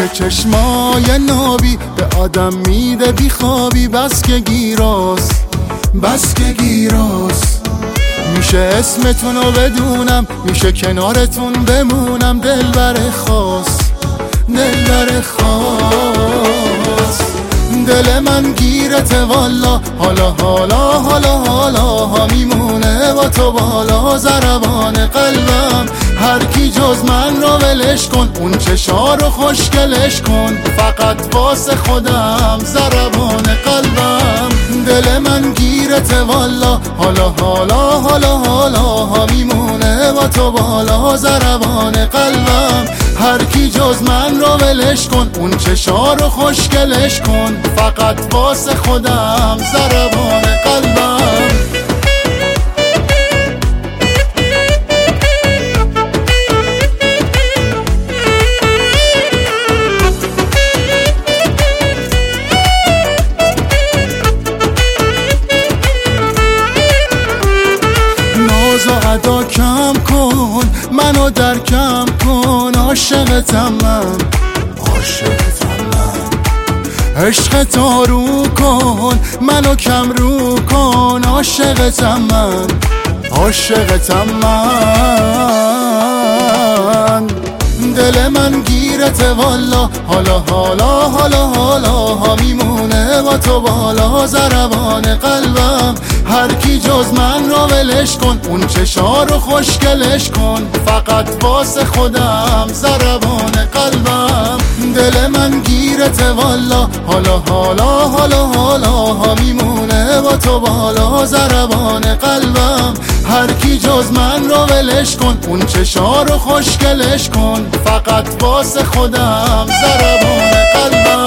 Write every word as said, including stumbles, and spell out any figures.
که چشمای نابی به آدم میده بی خوابی، بس که گیراس بس که گیراس. میشه اسمتون رو بدونم، میشه کنارتون بمونم، دلبر خاص دلبر خاص. دل من گیرته والا، حالا حالا حالا حالا ها میمونه با تو بالا ضربان قلبم. هر کی جز من رو ولش کن، اون چشا رو خوشگلش کن، فقط واسه خودم ضربان قلبم. دل من گیرته والا، حالا حالا حالا حالا ها میمونه با تو بالا ضربان قلبم. هر کی جز من رو ولش کن، اون چشا رو خوشگلش کن، فقط واسه خودم ضربان قلبم. ناز و ادا کم کن، منو در کم کن، عاشقتم من عاشقتم من. عشق تا رو کن، منو کم رو کن، عاشقتم من عاشقتم من. دل من گیرته والا، حالا حالا حالا حالا ها میمونه با تو بالا ضربان قلبم. هر کی جز من رو ولش کن، اون چشا رو خوشگلش کن، فقط واسه خودم ضربان قلبم. دل من گیرته والا، حالا حالا حالا حالا ها میمونه با تو بالا ضربان قلبم. هر کی جز من رو ولش کن، اون چشا رو خوشگلش کن، فقط واسه خودم ضربان قلبم.